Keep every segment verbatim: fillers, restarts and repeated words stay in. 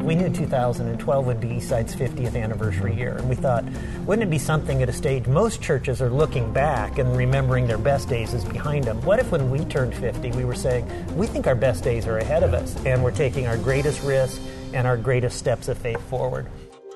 we knew two thousand twelve would be Eastside's fiftieth anniversary year, and we thought, wouldn't it be something at a stage, most churches are looking back and remembering their best days is behind them. What if when we turned fifty, we were saying, we think our best days are ahead of us, and we're taking our greatest risks and our greatest steps of faith forward.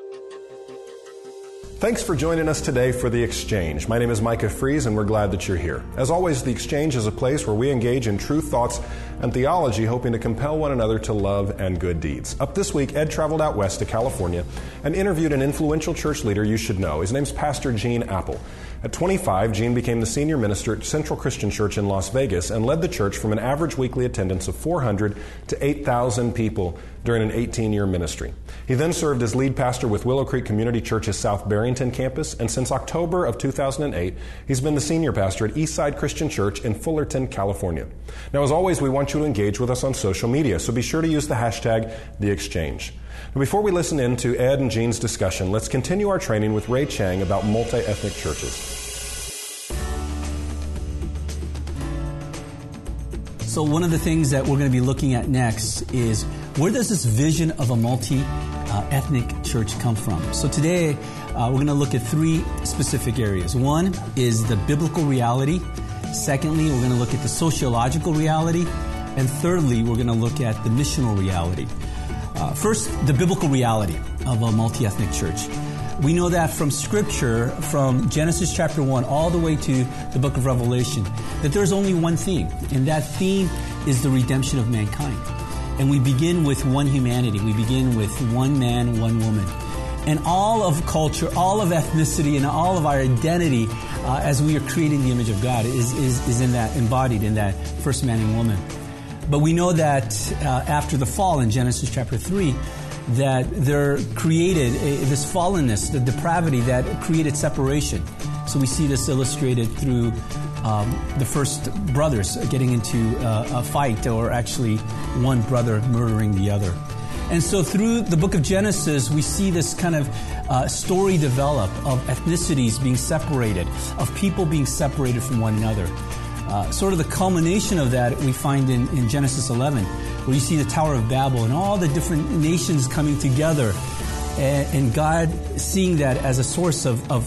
Thanks for joining us today for The Exchange. My name is Micah Fries, and we're glad that you're here. As always, The Exchange is a place where we engage in true thoughts and theology, hoping to compel one another to love and good deeds. Up this week, Ed traveled out west to California and interviewed an influential church leader you should know. His name's Pastor Gene Appel. At twenty-five, Gene became the senior minister at Central Christian Church in Las Vegas and led the church from an average weekly attendance of four hundred to eight thousand people during an eighteen-year ministry. He then served as lead pastor with Willow Creek Community Church's South Barrington campus, and since October of two thousand eight, he's been the senior pastor at Eastside Christian Church in Fullerton, California. Now, as always, we want you to engage with us on social media, so be sure to use the hashtag TheExchange. Now, before we listen in to Ed and Gene's discussion, let's continue our training with Ray Chang about multi-ethnic churches. So one of the things that we're going to be looking at next is, where does this vision of a multi-ethnic church come from? So today, uh, we're going to look at three specific areas. One is the biblical reality. Secondly, we're going to look at the sociological reality. And thirdly, we're going to look at the missional reality. Uh, first, the biblical reality of a multi-ethnic church. We know that from Scripture, from Genesis chapter one all the way to the book of Revelation, that there's only one theme, and that theme is the redemption of mankind. And we begin with one humanity. We begin with one man, one woman. And all of culture, all of ethnicity, and all of our identity uh, as we are creating the image of God is, is, is in that, embodied in that first man and woman. But we know that uh, after the fall in Genesis chapter three, that there created a, this fallenness, the depravity that created separation. So we see this illustrated through um, the first brothers getting into uh, a fight, or actually one brother murdering the other. And so through the book of Genesis, we see this kind of uh, story develop of ethnicities being separated, of people being separated from one another. Uh, sort of the culmination of that we find in, in Genesis eleven, where you see the Tower of Babel and all the different nations coming together, and, and God seeing that as a source of, of,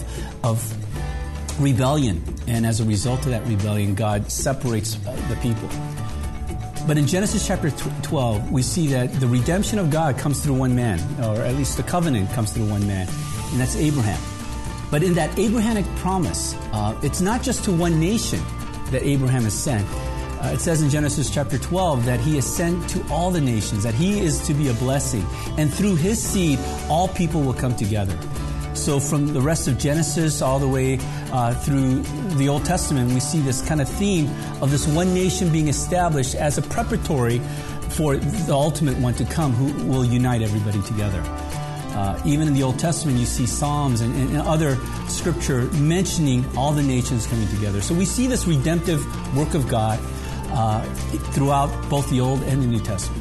of rebellion. And as a result of that rebellion, God separates uh, the people. But in Genesis chapter twelve, we see that the redemption of God comes through one man, or at least the covenant comes through one man, and that's Abraham. But in that Abrahamic promise, uh, it's not just to one nation that Abraham is sent. Uh, it says in Genesis chapter twelve that he is sent to all the nations, that he is to be a blessing. And through his seed, all people will come together. So from the rest of Genesis all the way uh, through the Old Testament, we see this kind of theme of this one nation being established as a preparatory for the ultimate one to come, who will unite everybody together. Uh, even in the Old Testament, you see Psalms and, and other scripture mentioning all the nations coming together. So we see this redemptive work of God uh, throughout both the Old and the New Testament.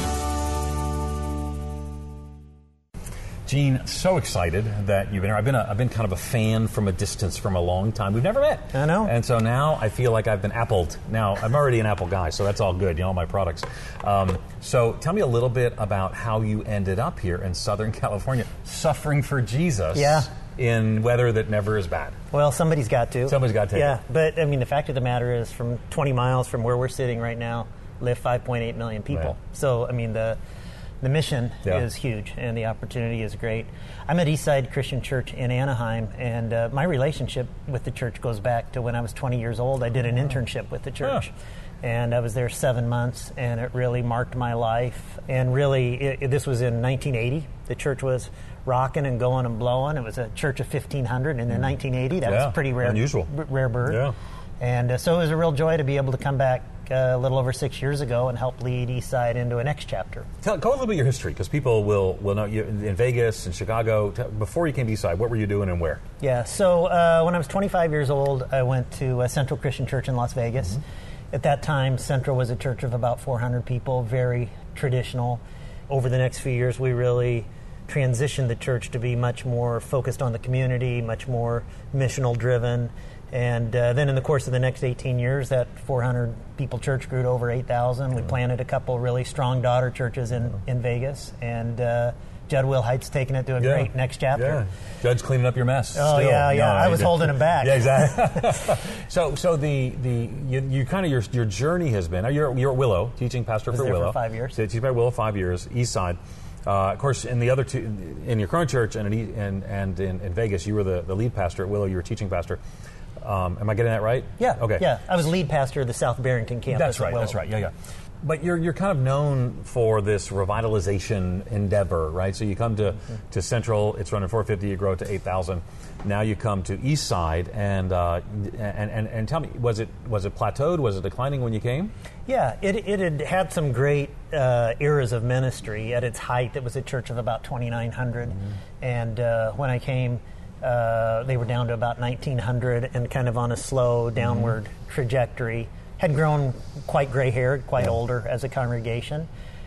Gene, so excited that you've been here. I've been, a, I've been kind of a fan from a distance from a long time. We've never met. I know. And so now I feel like I've been appled. Now, I'm already an Apple guy, so that's all good, you know, all my products. Um, so tell me a little bit about how you ended up here in Southern California, suffering for Jesus yeah. in weather that never is bad. Well, somebody's got to. Somebody's got to take yeah, it. But, I mean, the fact of the matter is, from twenty miles from where we're sitting right now, live five point eight million people. Right. So, I mean, the... The mission yeah. is huge, and the opportunity is great. I'm at Eastside Christian Church in Anaheim, and uh, my relationship with the church goes back to when I was twenty years old. I did an internship with the church, huh. and I was there seven months, and it really marked my life. And really, it, it, this was in nineteen eighty. The church was rocking and going and blowing. It was a church of fifteen hundred, and in nineteen eighty, that yeah. was pretty rare, unusual, r- rare bird. Yeah. And uh, so it was a real joy to be able to come back uh, a little over six years ago and help lead Eastside into a next chapter. Tell, go a little bit of your history, because people will, will know you in Vegas and Chicago. Tell, before you came to Eastside, what were you doing and where? Yeah, so uh, when I was twenty-five years old, I went to uh, Central Christian Church in Las Vegas. Mm-hmm. At that time, Central was a church of about four hundred people, very traditional. Over the next few years, we really transitioned the church to be much more focused on the community, much more missional driven. And uh, then in the course of the next eighteen years, that four hundred people church grew to over eight thousand. We planted a couple really strong daughter churches in, in Vegas. And uh, Judd Wilhite's taking it to a Yeah. great next chapter. Yeah. Judd's cleaning up your mess. Oh, still. yeah, yeah. No, I he was did. holding him back. Yeah, exactly. so, so the the you, you kind of your your journey has been. You're you're at Willow, teaching pastor Was for there for Willow. five years. So, teaching at Willow five years, East Side. Uh, of course, in the other two, in your current church and in, E- and and in, in Vegas, you were the, the lead pastor. At Willow, you were teaching pastor. Um, am I getting that right? Yeah. Okay. Yeah. I was lead pastor of the South Barrington campus. That's at right. Willow. That's right. Yeah, yeah. But you're you're kind of known for this revitalization endeavor, right? So you come to, Mm-hmm. to Central, it's running four fifty, you grow it to eight thousand. Now you come to East Side, and uh, and, and and tell me, was it was it plateaued? Was it declining when you came? Yeah, it, it had had some great uh, eras of ministry. At its height, it was a church of about twenty-nine hundred. Mm-hmm. And uh, when I came, uh, they were down to about nineteen hundred and kind of on a slow downward mm-hmm. trajectory. Had grown quite gray-haired, quite yeah. older as a congregation.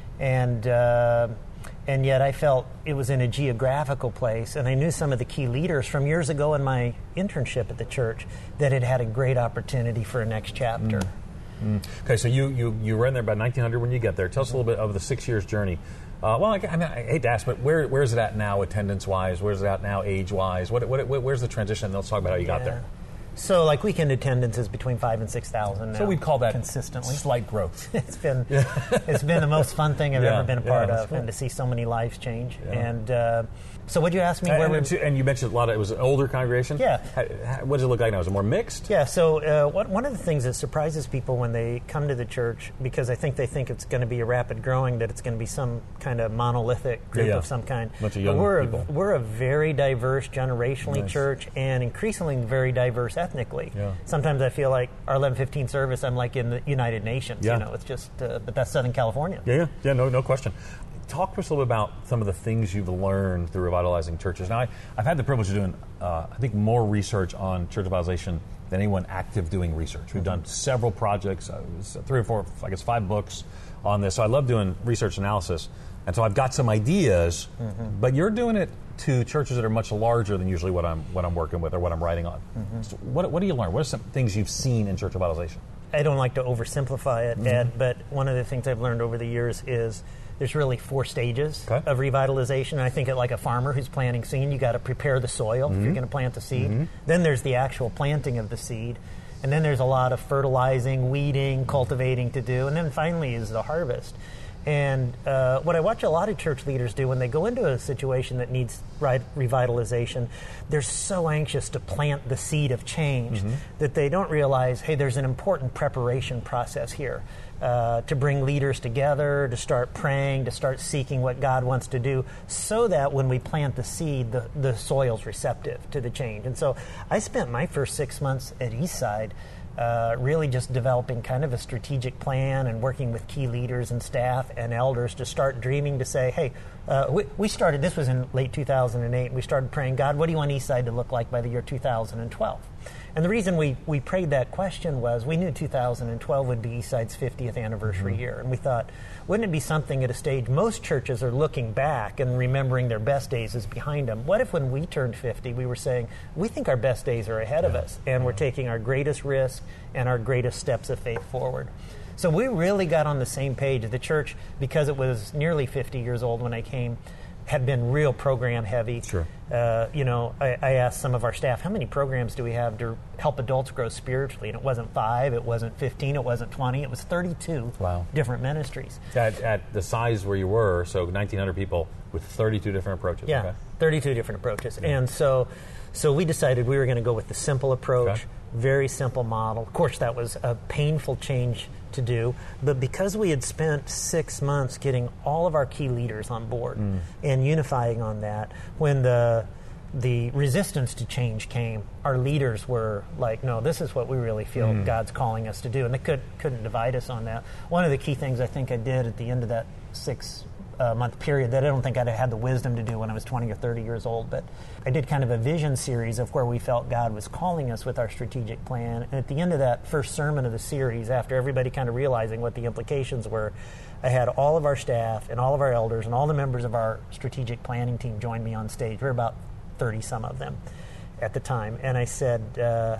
And uh, and yet I felt it was in a geographical place, and I knew some of the key leaders from years ago in my internship at the church that had had a great opportunity for a next chapter. Mm. Mm. Okay, so you, you, you were in there about nineteen hundred when you get there. Tell us a little bit of the six years journey. Uh, well, I, I, mean, I hate to ask, but where where is it at now, attendance-wise? Where's it at now, age-wise? What, what, where's the transition? Let's talk about how you yeah. got there. So, like weekend attendance is between five and six thousand. So we'd call that consistently slight growth. it's been it's been the most fun thing I've yeah. ever been a part yeah, of, and to see so many lives change. Yeah. And uh, so, would you ask me and, where and, we? and you mentioned a lot of it was an older congregation. Yeah. How, how, what does it look like now? Is it more mixed? Yeah. So, uh, what, one of the things that surprises people when they come to the church, because I think they think it's going to be a rapid growing, that it's going to be some kind of monolithic group yeah, yeah. of some kind. Bunch of young but we're people. A, we're a very diverse generationally Nice. church, and increasingly very diverse ethnically. Yeah. Sometimes I feel like our eleven fifteen service, I'm like in the United Nations. Yeah. You know, it's just, uh, but that's Southern California. Yeah, yeah, yeah. No, no question. Talk to us a little bit about some of the things you've learned through revitalizing churches. Now, I, I've had the privilege of doing, uh, I think, more research on church revitalization than anyone active doing research. We've done several projects, uh, three or four, I guess, five books on this. So I love doing research analysis, and so I've got some ideas. Mm-hmm. But you're doing it to churches that are much larger than usually what I'm what I'm working with or what I'm writing on. Mm-hmm. So what what do you learn? What are some things you've seen in church revitalization? I don't like to oversimplify it, mm-hmm. Ed, but one of the things I've learned over the years is there's really four stages okay. of revitalization. And I think it like a farmer who's planting seed, you got to prepare the soil mm-hmm. if you're going to plant the seed. Mm-hmm. Then there's the actual planting of the seed. And then there's a lot of fertilizing, weeding, cultivating to do. And then finally is the harvest. And uh, what I watch a lot of church leaders do when they go into a situation that needs re- revitalization, they're so anxious to plant the seed of change mm-hmm. that they don't realize, hey, there's an important preparation process here uh, to bring leaders together, to start praying, to start seeking what God wants to do, so that when we plant the seed, the, the soil's receptive to the change. And so I spent my first six months at Eastside Uh, really just developing kind of a strategic plan and working with key leaders and staff and elders to start dreaming to say, hey, uh, we, we started, this was in late two thousand eight, we started praying, God, what do you want Eastside to look like by the year two thousand twelve? And the reason we, we prayed that question was we knew two thousand twelve would be Eastside's fiftieth anniversary mm-hmm. year. And we thought, wouldn't it be something at a stage, most churches are looking back and remembering their best days is behind them. What if when we turned fifty, we were saying, we think our best days are ahead yeah. of us, and we're taking our greatest risk and our greatest steps of faith forward. So we really got on the same page. The church, because it was nearly fifty years old when I came, had been real program heavy. Sure. Uh, you know, I, I asked some of our staff, how many programs do we have to help adults grow spiritually? And it wasn't five, it wasn't fifteen, it wasn't twenty, it was thirty-two wow. different ministries. At, at the size where you were, so nineteen hundred people with thirty-two different approaches. Yeah, okay. thirty-two different approaches. Yeah. And so so we decided we were going to go with the simple approach, okay. very simple model. Of course, that was a painful change to do, but because we had spent six months getting all of our key leaders on board mm. and unifying on that, when the the resistance to change came, our leaders were like, no, this is what we really feel mm. God's calling us to do, and they could, couldn't divide us on that. One of the key things I think I did at the end of that six Uh, month period that I don't think I'd have had the wisdom to do when I was twenty or thirty years old, but I did kind of a vision series of where we felt God was calling us with our strategic plan. And at the end of that first sermon of the series, after everybody kind of realizing what the implications were, I had all of our staff and all of our elders and all the members of our strategic planning team join me on stage. We were about thirty some of them at the time. And I said, uh,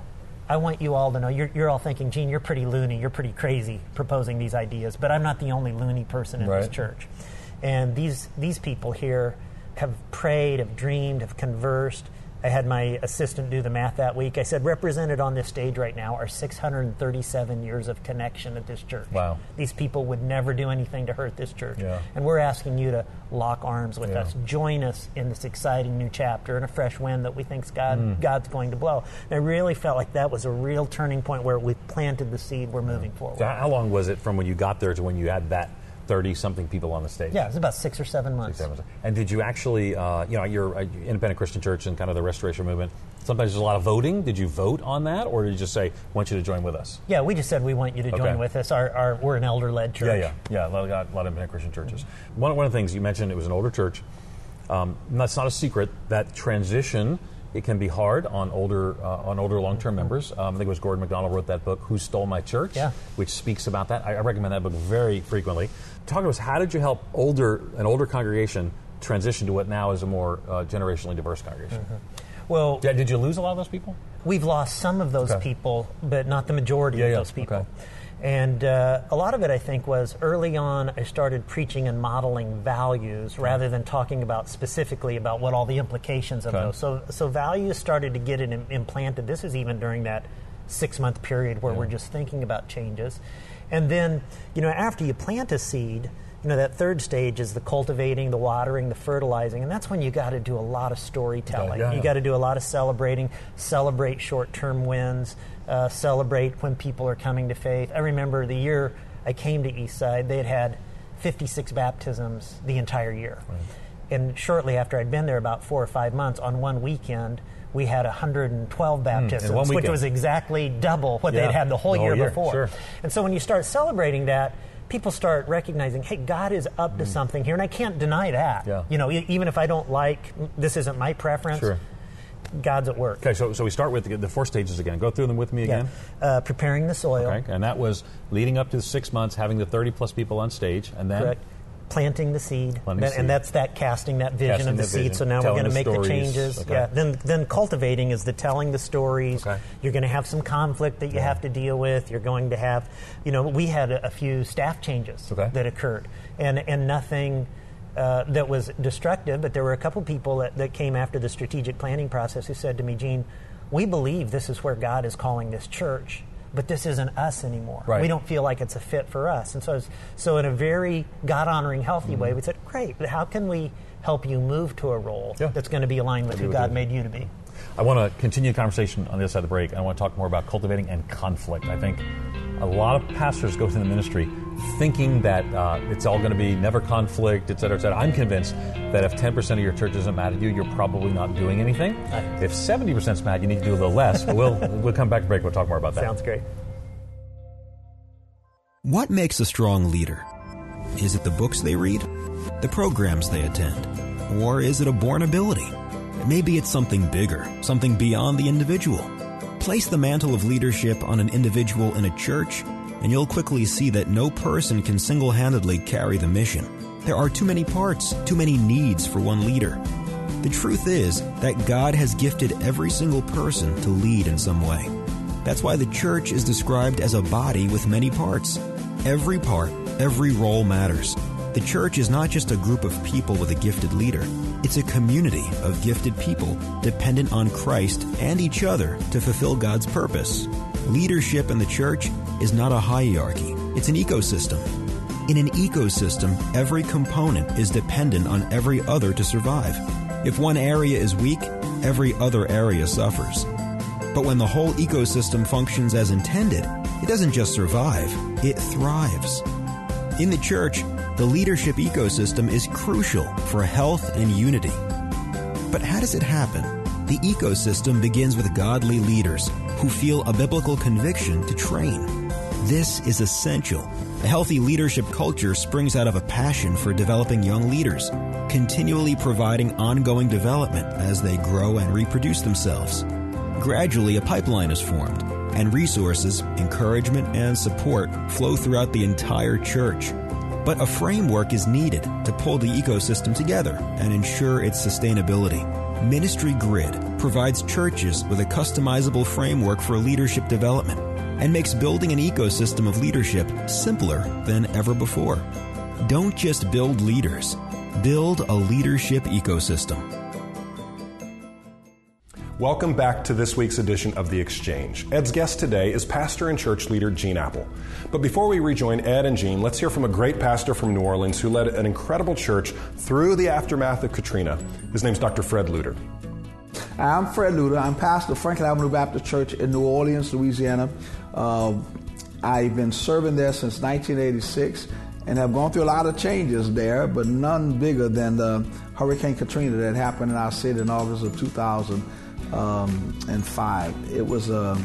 I want you all to know, you're, you're all thinking, Gene, you're pretty loony, you're pretty crazy proposing these ideas, but I'm not the only loony person in right. this church. And these these people here have prayed, have dreamed, have conversed. I had my assistant do the math that week. I said, represented on this stage right now are six hundred thirty-seven years of connection at this church. Wow. These people would never do anything to hurt this church. Yeah. And we're asking you to lock arms with yeah. us. Join us in this exciting new chapter and a fresh wind that we think God, mm. God's going to blow. And I really felt like that was a real turning point where we planted the seed, we're moving yeah. forward. So how long was it from when you got there to when you had that thirty-something people on the stage? Yeah, it was about six or seven months. Six, seven months. And did you actually, uh, you know, you're an independent Christian church and kind of the Restoration Movement, sometimes there's a lot of voting. Did you vote on that, or did you just say, want you to join with us? Yeah, we just said we want you to join okay. with us. Our, our, we're an elder-led church. Yeah, yeah, yeah, a lot of, a lot of independent Christian churches. Mm-hmm. One, one of the things you mentioned, it was an older church. Um, that's not a secret. That transition, it can be hard on older uh, on older long-term mm-hmm. members. Um, I think it was Gordon MacDonald wrote that book, Who Stole My Church, yeah. which speaks about that. I, I recommend that book very frequently. Talk to us, how did you help older an older congregation transition to what now is a more uh, generationally diverse congregation? Mm-hmm. Well, yeah, did you lose a lot of those people? We've lost some of those okay. people, but not the majority yeah, of yeah. those people. Okay. And uh, a lot of it, I think, was early on I started preaching and modeling values okay. rather than talking about specifically about what all the implications of okay. those. So so values started to get it im- implanted. This is even during that six-month period where yeah. we're just thinking about changes. And then, you know, after you plant a seed, you know, that third stage is the cultivating, the watering, the fertilizing, and that's when you got to do a lot of storytelling. Yeah, yeah. You got to do a lot of celebrating, celebrate short-term wins, uh, celebrate when people are coming to faith. I remember the year I came to Eastside, they had had fifty-six baptisms the entire year. Right. And shortly after I'd been there, about four or five months, on one weekend, we had one hundred twelve baptisms, mm, which was exactly double what yeah, they'd had the whole, the whole year, year before. Sure. And so when you start celebrating that, people start recognizing, hey, God is up to mm. something here, and I can't deny that. Yeah. You know, e- even if I don't like, this isn't my preference, sure. God's at work. Okay, so so we start with the, the four stages again. Go through them with me again. Yeah. Uh, preparing the soil. Okay, and that was leading up to the six months, having the thirty-plus people on stage, and then? Correct. Planting the seed, Planting that, seed. and that's that casting that vision casting of the, the seed. Vision. So now telling we're going to make stories. the changes. Okay. Yeah. Then, then cultivating is the telling the stories. Okay. You're going to have some conflict that you yeah. have to deal with. You're going to have, you know, we had a, a few staff changes okay. that occurred, and and nothing uh, that was destructive. But there were a couple people that, that came after the strategic planning process who said to me, Gene, we believe this is where God is calling this church, but this isn't us anymore. Right. We don't feel like it's a fit for us. And so, was, so in a very God-honoring, healthy mm-hmm. way, we said, great, but how can we help you move to a role yeah. that's going to be aligned with who God made you to be? I want to continue the conversation on the other side of the break. I want to talk more about cultivating and conflict. I think a lot of pastors go through the ministry thinking that uh, it's all going to be never conflict, et cetera, et cetera. I'm convinced that if ten percent of your church isn't mad at you, you're probably not doing anything. Right. If seventy percent is mad, you need to do a little less. But we'll, we'll come back to break. We'll talk more about that. Sounds great. What makes a strong leader? Is it the books they read? The programs they attend? Or is it a born ability? Maybe it's something bigger, something beyond the individual. Place the mantle of leadership on an individual in a church, and you'll quickly see that no person can single-handedly carry the mission. There are too many parts, too many needs for one leader. The truth is that God has gifted every single person to lead in some way. That's why the church is described as a body with many parts. Every part, every role matters. The church is not just a group of people with a gifted leader. It's a community of gifted people dependent on Christ and each other to fulfill God's purpose. Leadership in the church is not a hierarchy. It's an ecosystem. In an ecosystem, every component is dependent on every other to survive. If one area is weak, every other area suffers. But when the whole ecosystem functions as intended, it doesn't just survive, it thrives. In the church, the leadership ecosystem is crucial for health and unity. But how does it happen? The ecosystem begins with godly leaders who feel a biblical conviction to train. This is essential. A healthy leadership culture springs out of a passion for developing young leaders, continually providing ongoing development as they grow and reproduce themselves. Gradually, a pipeline is formed, and resources, encouragement, and support flow throughout the entire church. But a framework is needed to pull the ecosystem together and ensure its sustainability. Ministry Grid provides churches with a customizable framework for leadership development and makes building an ecosystem of leadership simpler than ever before. Don't just build leaders, build a leadership ecosystem. Welcome back to this week's edition of The Exchange. Ed's guest today is pastor and church leader Gene Appel. But before we rejoin Ed and Gene, let's hear from a great pastor from New Orleans who led an incredible church through the aftermath of Katrina. His name's Doctor Fred Luter. I'm Fred Luter. I'm pastor of Franklin Avenue Baptist Church in New Orleans, Louisiana. Uh, I've been serving there since nineteen eighty-six and have gone through a lot of changes there, but none bigger than the Hurricane Katrina that happened in our city in August of two thousand five. It was a,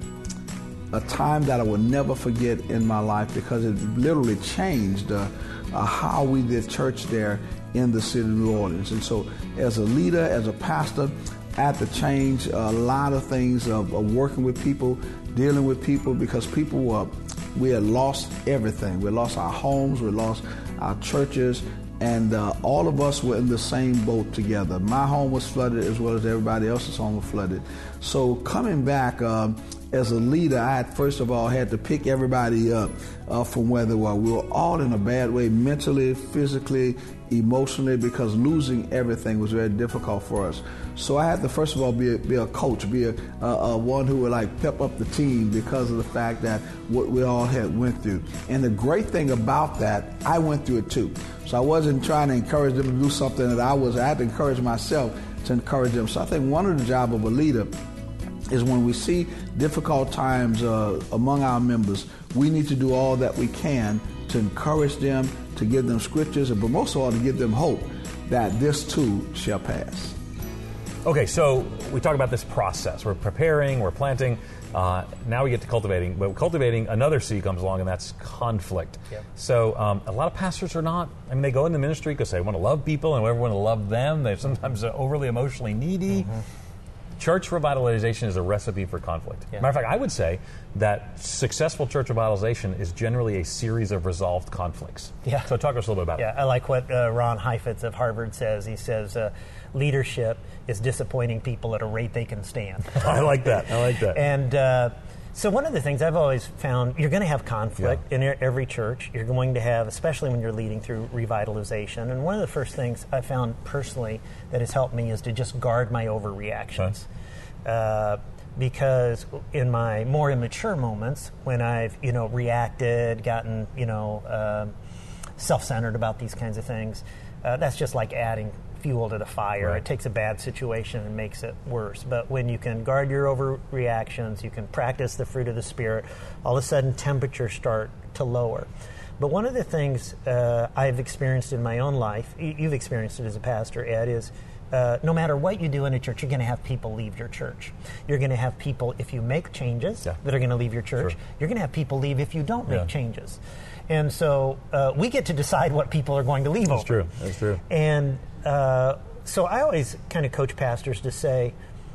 a time that I will never forget in my life because it literally changed uh, uh, how we did church there in the city of New Orleans. And so as a leader, as a pastor, I had to change a lot of things of, of working with people, dealing with people, because people were, we had lost everything. We lost our homes, we lost our churches, and uh, all of us were in the same boat together. My home was flooded as well as everybody else's home was flooded. So coming back uh, as a leader, I had first of all had to pick everybody up uh, from where they were. We were all in a bad way, mentally, physically, emotionally, because losing everything was very difficult for us. So I had to first of all be a, be a coach, be a, a, a one who would like pep up the team because of the fact that what we all had went through. And the great thing about that, I went through it too. So I wasn't trying to encourage them to do something that I was. I had to encourage myself to encourage them. So I think one of the job of a leader is when we see difficult times uh, among our members, we need to do all that we can to encourage them, to give them scriptures, but most of all to give them hope that this too shall pass. Okay, so we talk about this process. We're preparing, we're planting. Uh, now we get to cultivating. But cultivating, another C comes along, and that's conflict. Yep. So um, a lot of pastors are not, I mean, they go into ministry because they want to love people and everyone to love them. They're sometimes overly emotionally needy. Mm-hmm. Church revitalization is a recipe for conflict. Yeah. Matter of fact, I would say that successful church revitalization is generally a series of resolved conflicts. Yeah. So talk to us a little bit about yeah, it. I like what uh, Ron Heifetz of Harvard says. He says, uh, leadership is disappointing people at a rate they can stand. I like that. I like that. And uh, so one of the things I've always found, you're going to have conflict yeah. in every church. You're going to have, especially when you're leading through revitalization. And one of the first things I found personally that has helped me is to just guard my overreactions. Okay. Uh, because in my more immature moments, when I've, you know, reacted, gotten, you know, uh, self-centered about these kinds of things, uh, that's just like adding fuel to the fire. Right. It takes a bad situation and makes it worse. But when you can guard your overreactions, you can practice the fruit of the Spirit, all of a sudden temperatures start to lower. But one of the things uh, I've experienced in my own life, you've experienced it as a pastor, Ed, is uh, no matter what you do in a church, you're going to have people leave your church. You're going to have people, if you make changes, yeah. that are going to leave your church. Sure. You're going to have people leave if you don't make yeah. changes. And so uh, we get to decide what people are going to leave That's over. That's true. That's true. And uh, so I always kind of coach pastors to say,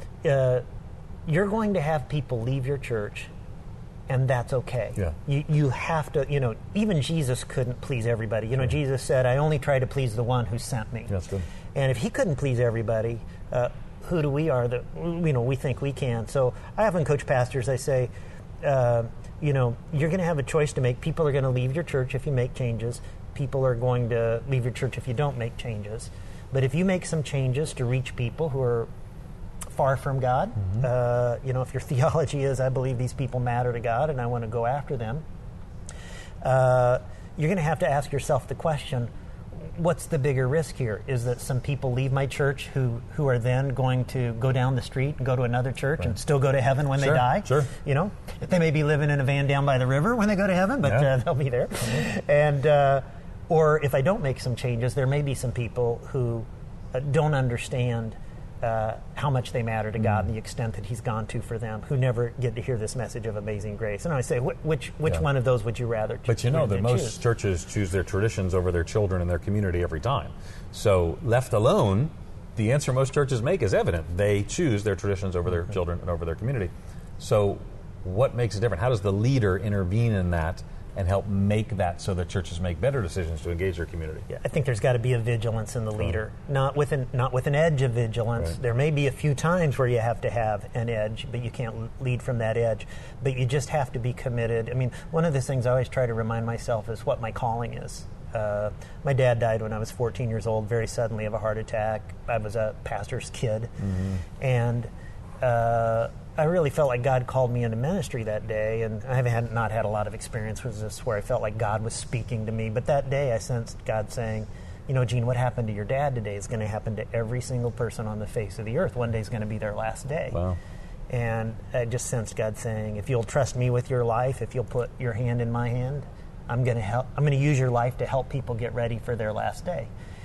uh, you're going to have people leave your church, and that's okay. Yeah. You, you have to, you know, even Jesus couldn't please everybody. You know, yeah. Jesus said, I only try to please the one who sent me. That's good. And if he couldn't please everybody, uh, who do we are that, you know, we think we can? So I often coach pastors, I say, uh, you know, you're going to have a choice to make. People are going to leave your church if you make changes. People are going to leave your church if you don't make changes. But if you make some changes to reach people who are far from God, mm-hmm. uh, you know, if your theology is, I believe these people matter to God and I want to go after them, uh, you're going to have to ask yourself the question, what's the bigger risk here? Is that some people leave my church who, who are then going to go down the street and go to another church right. and still go to heaven when sure, they die? Sure. You know, they may be living in a van down by the river when they go to heaven, but yeah. uh, they'll be there. Mm-hmm. And uh, or if I don't make some changes, there may be some people who uh, don't understand uh, how much they matter to God mm-hmm. and the extent that He's gone to for them, who never get to hear this message of amazing grace. And I say, wh- which which yeah. one of those would you rather choose? But you know that most choose? churches choose their traditions over their children and their community every time. So left alone, the answer most churches make is evident. They choose their traditions over their children and over their community. So what makes it different? How does the leader intervene in that and help make that so that churches make better decisions to engage their community. Yeah, I think there's got to be a vigilance in the leader, right. not with an not with an edge of vigilance. Right. There may be a few times where you have to have an edge, but you can't lead from that edge. But you just have to be committed. I mean, one of the things I always try to remind myself is what my calling is. Uh, my dad died when I was fourteen years old, very suddenly of a heart attack. I was a pastor's kid, mm-hmm. and uh, I really felt like God called me into ministry that day, and I haven't had, not had a lot of experience with this where I felt like God was speaking to me. But that day I sensed God saying, you know, Gene, what happened to your dad today is going to happen to every single person on the face of the earth. One day is going to be their last day. Wow. And I just sensed God saying, if you'll trust me with your life, if you'll put your hand in my hand, I'm going to help. I'm going to use your life to help people get ready for their last day.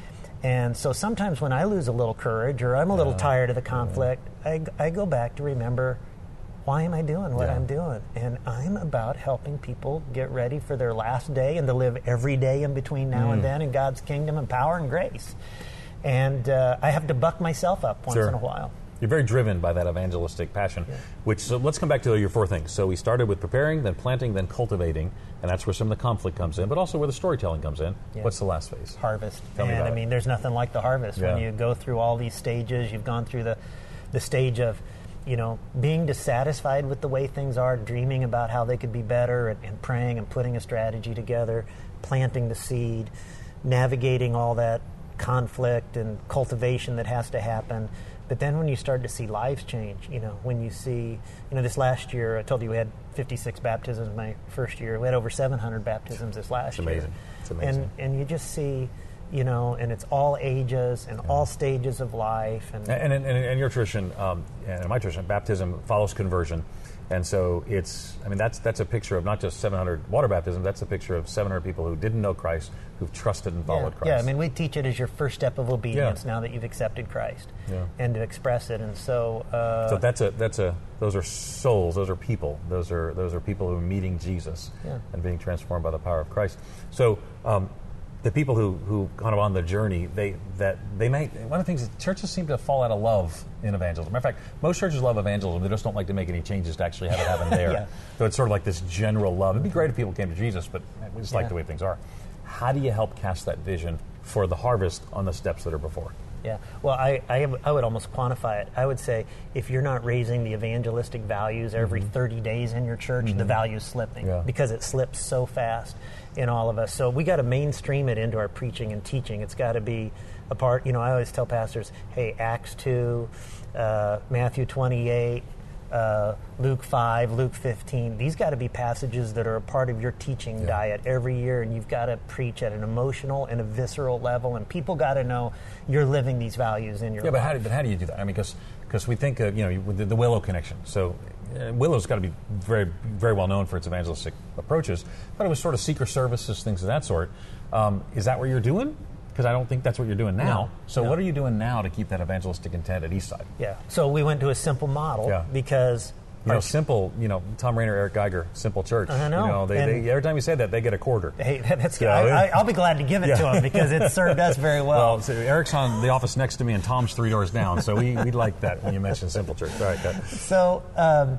And so sometimes when I lose a little courage or I'm a little yeah. tired of the conflict, I, I go back to remember, why am I doing what yeah. I'm doing? And I'm about helping people get ready for their last day and to live every day in between now mm. and then in God's kingdom and power and grace. And uh, I have to buck myself up once sure. in a while. You're very driven by that evangelistic passion, yeah. which, so let's come back to your four things. So we started with preparing, then planting, then cultivating, and that's where some of the conflict comes in, but also where the storytelling comes in. Yeah. What's the last phase? Harvest. Tell and me about I mean, it. there's nothing like the harvest. Yeah. When you go through all these stages, you've gone through the, the stage of, you know, being dissatisfied with the way things are, dreaming about how they could be better, and, and praying and putting a strategy together, planting the seed, navigating all that conflict and cultivation that has to happen. But then when you start to see lives change, you know, when you see, you know, this last year, I told you we had fifty-six baptisms my first year. We had over seven hundred baptisms this last it's amazing. year. It's amazing. And, and you just see, you know, and it's all ages and yeah. all stages of life. And and in and, and your tradition, um, and in my tradition, baptism follows conversion. And so it's, I mean, that's that's a picture of not just seven hundred water baptisms, that's a picture of seven hundred people who didn't know Christ, who've trusted and followed yeah. Christ. Yeah, I mean, we teach it as your first step of obedience yeah. now that you've accepted Christ, yeah. and to express it. And so, uh, so that's a that's a those are souls, those are people, those are those are people who are meeting Jesus yeah. and being transformed by the power of Christ. So. Um, The people who, who kind of on the journey, they that they may one of the things is churches seem to fall out of love in evangelism. Matter of fact, most churches love evangelism. They just don't like to make any changes to actually have it happen there. yeah. So it's sort of like this general love. It'd be great if people came to Jesus, but we just yeah. like the way things are. How do you help cast that vision for the harvest on the steps that are before? Yeah, well, I, I, have, I would almost quantify it. I would say if you're not raising the evangelistic values every mm-hmm. thirty days in your church, mm-hmm. the value's slipping yeah. because it slips so fast in all of us. So we got to mainstream it into our preaching and teaching. It's got to be a part, you know, I always tell pastors, hey, Acts two, uh, Matthew twenty-eight, uh, Luke five, Luke fifteen, these got to be passages that are a part of your teaching yeah. diet every year, and you've got to preach at an emotional and a visceral level, and people got to know you're living these values in your yeah, life. but how, do, but how do you do that? I mean, because we think, of, you know, with the, the Willow connection. So uh, Willow's got to be very, very well known for its evangelistic approaches, but it was sort of seeker services, things of that sort. Um, is that what you're doing? Because I don't think that's what you're doing now. No, so no. what are you doing now to keep that evangelistic intent at Eastside? Yeah. So we went to a simple model yeah. because you know, simple. You know, Tom Rainer, Eric Geiger, Simple Church. I know. You know, they, they, every time you say that, they get a quarter. Hey, that's yeah, I, I, I'll be glad to give it yeah. to them because it served us very well. Well, so Eric's on the office next to me, and Tom's three doors down. So we we like that when you mention Simple Church. All right, go ahead. So. Um,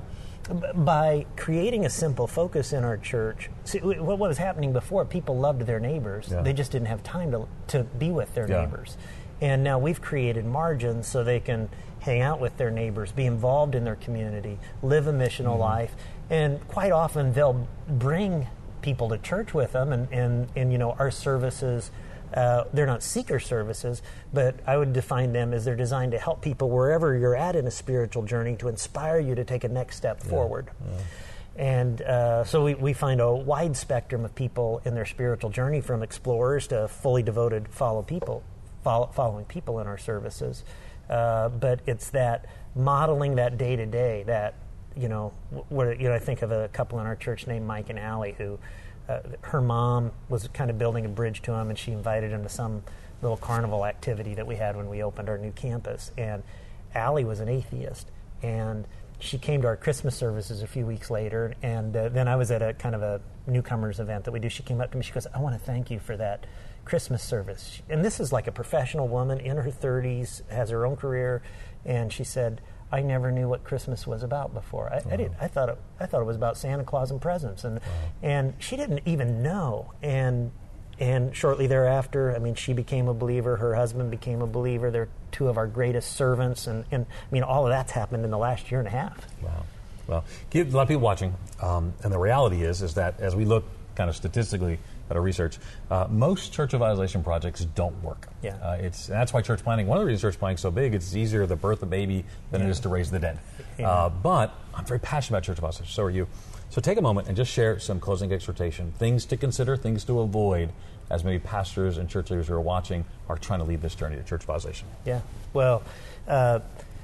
By creating a simple focus in our church, see, what was happening before, people loved their neighbors. Yeah. They just didn't have time to to be with their yeah. neighbors. And now we've created margins so they can hang out with their neighbors, be involved in their community, live a missional mm-hmm. life. And quite often they'll bring people to church with them. And, and, and you know, our services, uh, they're not seeker services, but I would define them as they're designed to help people wherever you're at in a spiritual journey, to inspire you to take a next step yeah. forward. Yeah. And uh, so we, we find a wide spectrum of people in their spiritual journey, from explorers to fully devoted follow people, follow, following people in our services. Uh, but it's that modeling that day to day that, you know, where, you know, I think of a couple in our church named Mike and Allie who, uh, her mom was kind of building a bridge to him, and she invited him to some little carnival activity that we had when we opened our new campus. And Allie was an atheist, and she came to our Christmas services a few weeks later, and uh, then I was at a kind of a newcomers event that we do. She came up to me, she goes, I want to thank you for that Christmas service. And this is like a professional woman in her thirties, has her own career, and she said, I never knew what Christmas was about before. I, wow. I, did, I thought it, I thought it was about Santa Claus and presents, and wow. and she didn't even know. And and shortly thereafter, I mean, she became a believer. Her husband became a believer. They're two of our greatest servants, and, and I mean, all of that's happened in the last year and a half. Wow. Well, a lot of people watching, um, and the reality is, is that as we look kind of statistically at our research, uh, most church revitalization projects don't work. Yeah. Uh, it's and that's why church planting, one of the reasons church planting is so big, it's easier to birth a baby than yeah. it is to raise the dead. Yeah. Uh, but I'm very passionate about church revitalization, so are you. So take a moment and just share some closing exhortation, things to consider, things to avoid, as maybe pastors and church leaders who are watching are trying to lead this journey to church revitalization. Yeah, well, uh,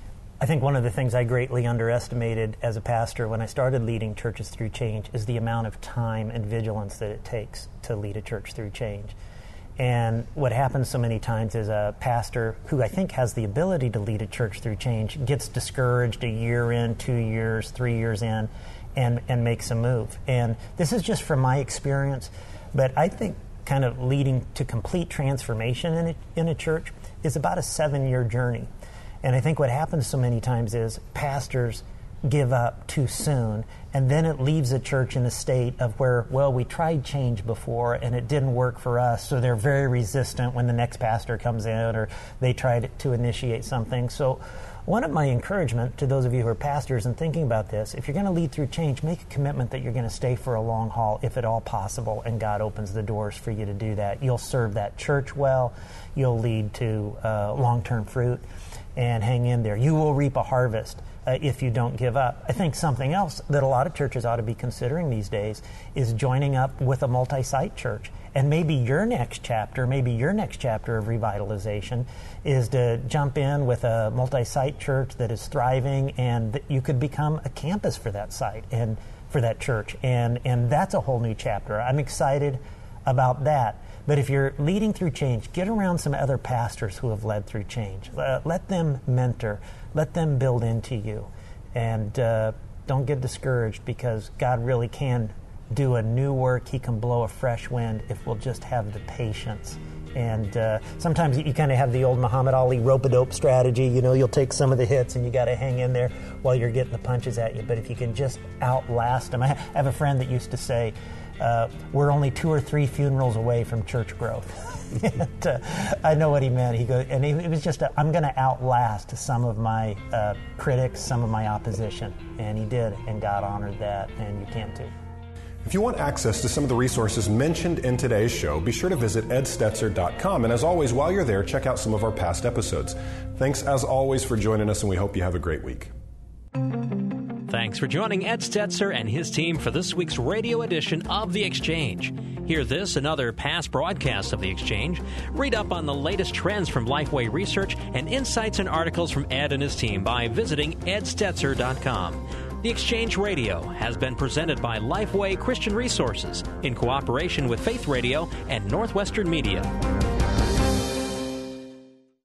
I think one of the things I greatly underestimated as a pastor when I started leading churches through change is the amount of time and vigilance that it takes to lead a church through change. And what happens so many times is a pastor who I think has the ability to lead a church through change gets discouraged a year in, two years, three years in, and, and makes a move. And this is just from my experience, but I think kind of leading to complete transformation in a, in a church is about a seven-year journey. And I think what happens so many times is pastors give up too soon, and then it leaves a church in a state of where, well, we tried change before and it didn't work for us, so they're very resistant when the next pastor comes in or they tried to initiate something. So one of my encouragement to those of you who are pastors and thinking about this, if you're going to lead through change, make a commitment that you're going to stay for a long haul if at all possible, and God opens the doors for you to do that. You'll serve that church well, you'll lead to uh, long-term fruit, and hang in there. You will reap a harvest uh, if you don't give up. I think something else that a lot of churches ought to be considering these days is joining up with a multi-site church. And maybe your next chapter, maybe your next chapter of revitalization is to jump in with a multi-site church that is thriving, and that you could become a campus for that site and for that church. And, and that's a whole new chapter. I'm excited about that. But if you're leading through change, get around some other pastors who have led through change. Uh, let them mentor. Let them build into you. And uh, don't get discouraged, because God really can do a new work. He can blow a fresh wind if we'll just have the patience. And uh, sometimes you kind of have the old Muhammad Ali rope-a-dope strategy. You know, you'll take some of the hits and you got to hang in there while you're getting the punches at you. But if you can just outlast them. I have a friend that used to say, Uh, we're only two or three funerals away from church growth. and, uh, I know what he meant. He goes, and it was just, a, I'm going to outlast some of my uh, critics, some of my opposition. And he did, and God honored that, and you can too. If you want access to some of the resources mentioned in today's show, be sure to visit ed stetzer dot com. And as always, while you're there, check out some of our past episodes. Thanks, as always, for joining us, and we hope you have a great week. Thanks for joining Ed Stetzer and his team for this week's radio edition of The Exchange. Hear this and other past broadcasts of The Exchange. Read up on the latest trends from Lifeway Research and insights and articles from Ed and his team by visiting ed stetzer dot com. The Exchange Radio has been presented by Lifeway Christian Resources in cooperation with Faith Radio and Northwestern Media.